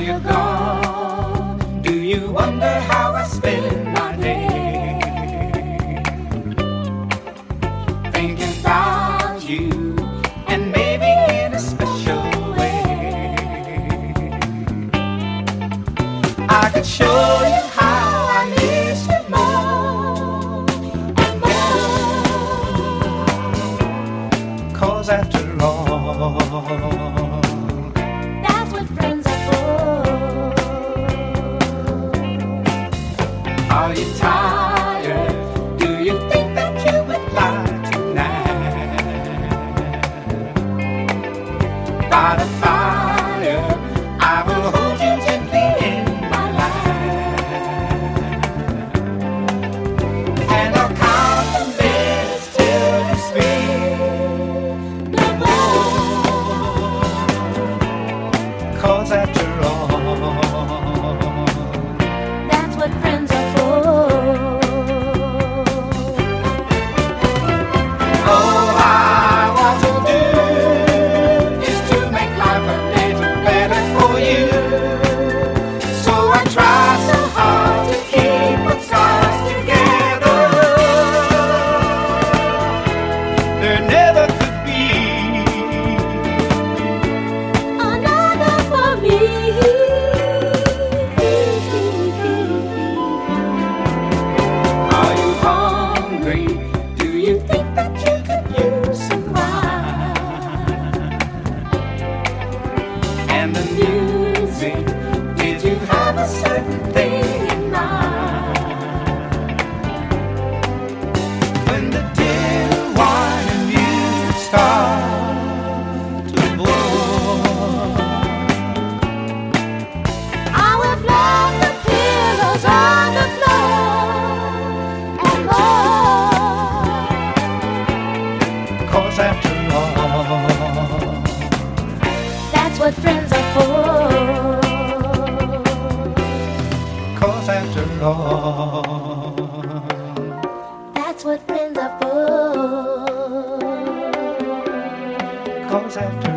you're gone, do you wonder how I spend my day? Thinking about you, and maybe in a special way, I could show you how I miss you more and more. 'Cause after all, that's what friends are for. Are you tired? Do you think that you would lie tonight? By the fire, I will hold you gently in my life, and I'll count the minutes till you speak no more. 'Cause after all, That's what friends are for. all I want to do is to make life a little better for you. So I try so hard to keep us ours together. There never could be Another for me. Are you hungry? Do you think that you could use some wine? And the music, did you have a certain thing in mind? When the dinner wine and music start to pour, I will love the pillows on the floor and more. 'cause after all, That's what friends are for. 'cause after all, That's what friends are for. 'cause after